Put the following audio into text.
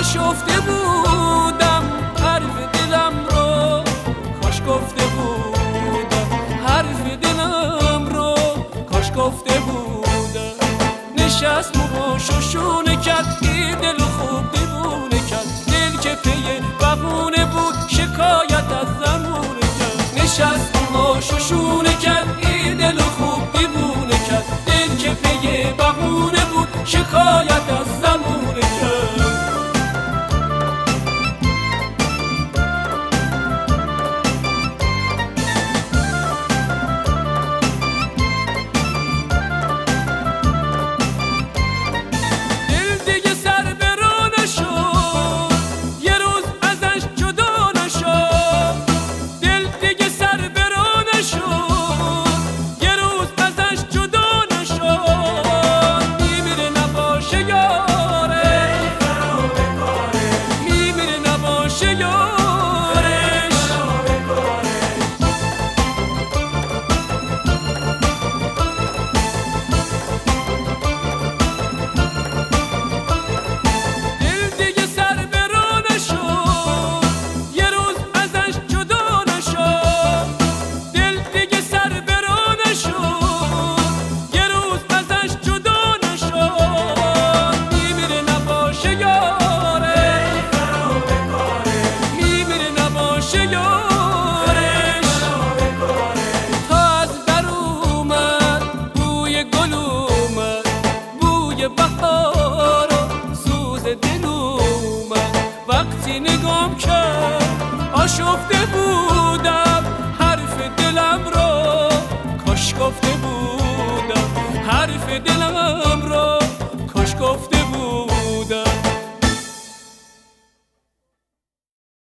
آشفته بودم حرف دلم رو، کاش گفته بودم حرف دلم رو، کاش گفته بودم. نشست و شوشونه کرد، این دل خوب دیوونه کرد، دل که پی بهونه بود شکایت از زمونه کرد. نشست و شوشونه کرد، این دل خوب دیوونه کرد، دل که پی بهونه بود شکایت از زمونه کرد. بهار و سوز دل اومد، وقتی نگام کرد آشفته بودم حرف دلم رو، کاش گفته بود.